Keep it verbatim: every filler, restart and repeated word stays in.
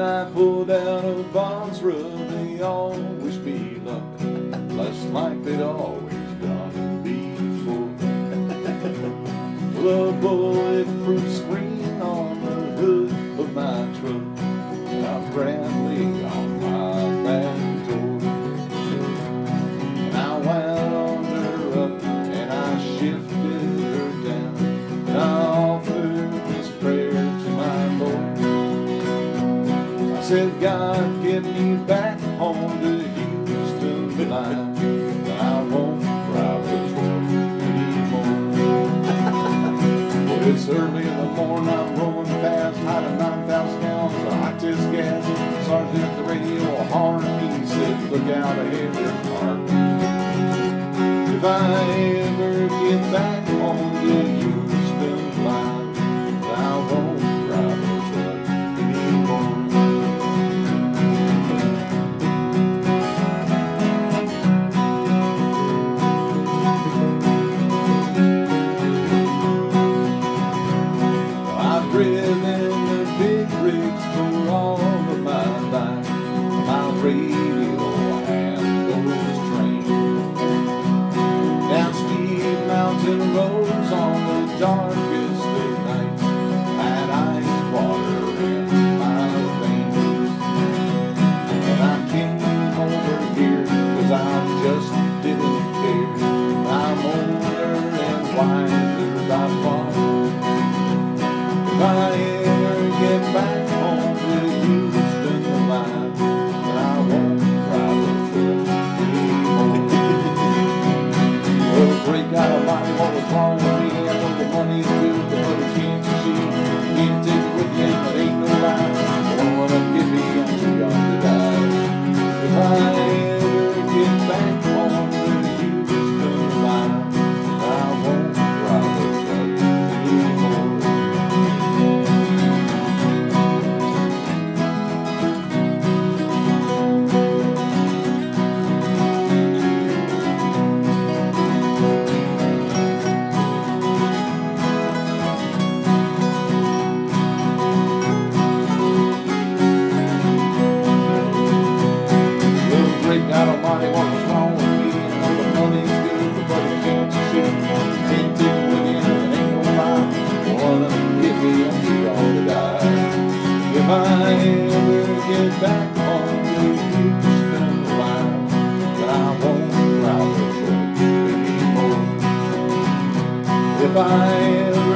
I pulled out a box rub, they all wish me luck, less like they'd always done before. The bulletproof screen on the hood of my truck, now Bradley on my back door. And I wound her up and I shifted her down, and I offered this prayer to my Lord. I said, God, get me back home to Houston alive, and I won't drive the truck anymore. Well, it's early in the morning, I'm rolling fast, hiding nine thousand gallons of hot test gas. Sergeant at the radio horn, he said, look out ahead, there's Mark. If I ever get back home to Houston alive, I won't drive the truck anymore. I've driven the big rigs for all of my life. My radio hand goes train down steep mountain roads on the darkest of nights. Had ice water in my veins, and I came over here 'cause I just didn't care. I'm older and wiser by far. If I ever get back home to Houston alive, then I won't drive the truck anymore. Well, great God Almighty, what was wrong with me? I know the money's good, but I can't you see? Can't take it with me, but ain't no lie. Don't wanna give me until yonder die. If I ever get back home to Houston alive, I won't drive the truck anymore. God Almighty, what was wrong with me? I know the money's good, but it can't you see? Can't take it with me, and it ain't no lie. Wanna give me until y'all to die. If I ever get back home to Houston alive, then I won't drive the truck anymore. If I ever